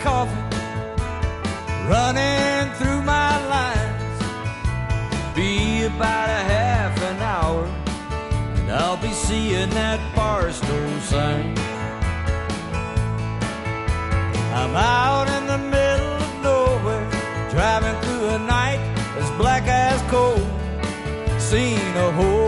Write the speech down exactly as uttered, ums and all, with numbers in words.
coffee running through my lines. Be about a half an hour and I'll be seeing that Barstow sign. I'm out in the middle of nowhere, driving through a night as black as coal. Seen a whole